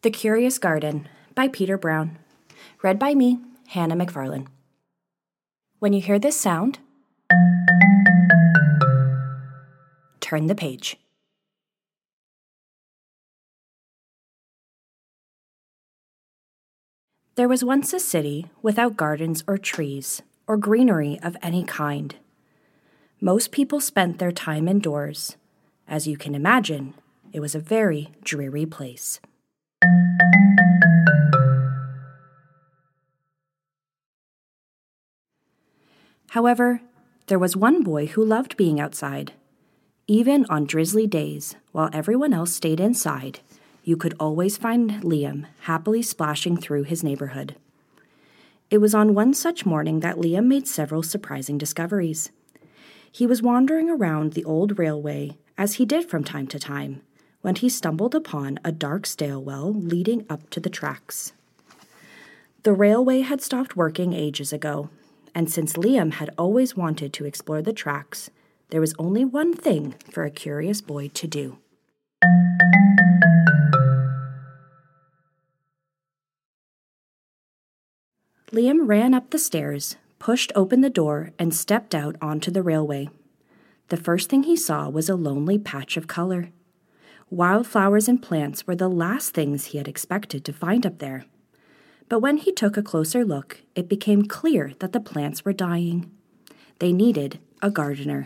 The Curious Garden by Peter Brown. Read by me, Hannah McFarlane. When you hear this sound, turn the page. There was once a city without gardens or trees or greenery of any kind. Most people spent their time indoors. As you can imagine, it was a very dreary place. However, there was one boy who loved being outside. Even on drizzly days, while everyone else stayed inside, you could always find Liam happily splashing through his neighborhood. It was on one such morning that Liam made several surprising discoveries. He was wandering around the old railway, as he did from time to time, when he stumbled upon a dark stairwell leading up to the tracks. The railway had stopped working ages ago, and since Liam had always wanted to explore the tracks, there was only one thing for a curious boy to do. Liam ran up the stairs, pushed open the door, and stepped out onto the railway. The first thing he saw was a lonely patch of color. Wildflowers and plants were the last things he had expected to find up there. But when he took a closer look, it became clear that the plants were dying. They needed a gardener.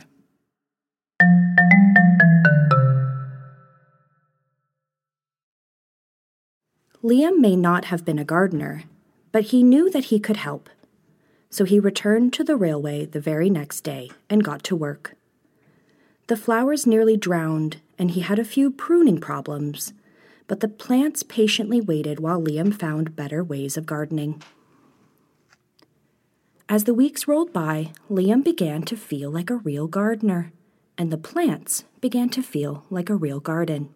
Liam may not have been a gardener, but he knew that he could help. So he returned to the railway the very next day and got to work. The flowers nearly drowned, and he had a few pruning problems, but the plants patiently waited while Liam found better ways of gardening. As the weeks rolled by, Liam began to feel like a real gardener, and the plants began to feel like a real garden.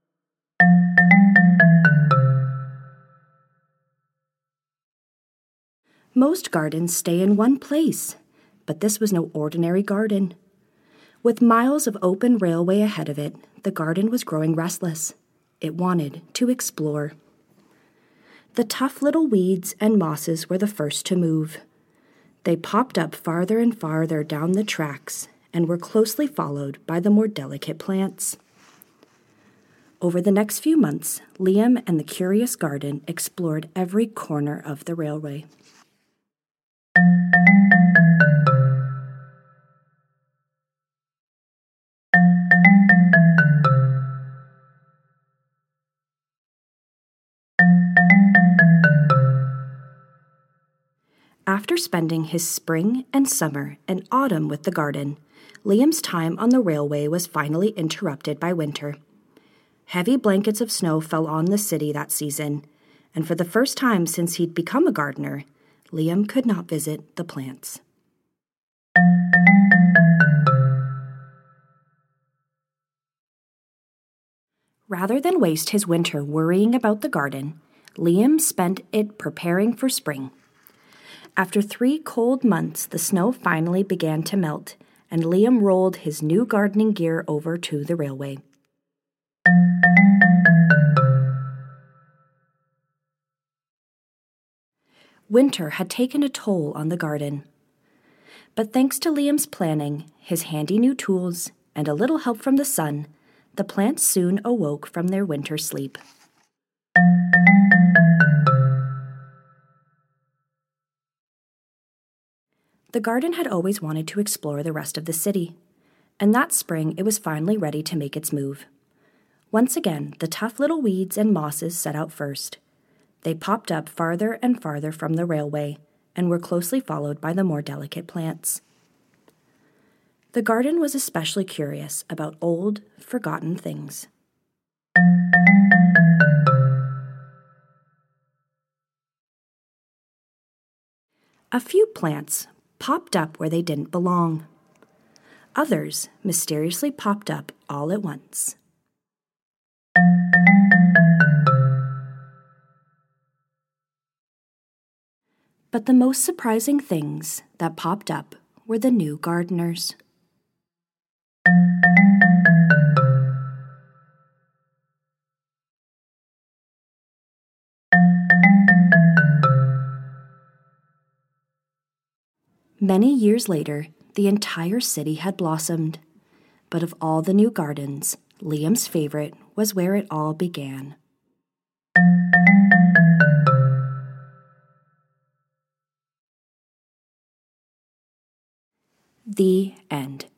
Most gardens stay in one place, but this was no ordinary garden. With miles of open railway ahead of it, the garden was growing restless. It wanted to explore. The tough little weeds and mosses were the first to move. They popped up farther and farther down the tracks and were closely followed by the more delicate plants. Over the next few months, Liam and the Curious Garden explored every corner of the railway. After spending his spring and summer and autumn with the garden, Liam's time on the railway was finally interrupted by winter. Heavy blankets of snow fell on the city that season, and for the first time since he'd become a gardener, Liam could not visit the plants. Rather than waste his winter worrying about the garden, Liam spent it preparing for spring. After 3 cold months, the snow finally began to melt, and Liam rolled his new gardening gear over to the railway. Winter had taken a toll on the garden. But thanks to Liam's planning, his handy new tools, and a little help from the sun, the plants soon awoke from their winter sleep. The garden had always wanted to explore the rest of the city, and that spring it was finally ready to make its move. Once again, the tough little weeds and mosses set out first. They popped up farther and farther from the railway and were closely followed by the more delicate plants. The garden was especially curious about old, forgotten things. A few plants popped up where they didn't belong. Others mysteriously popped up all at once. But the most surprising things that popped up were the new gardeners. Many years later, the entire city had blossomed. But of all the new gardens, Liam's favorite was where it all began. The end.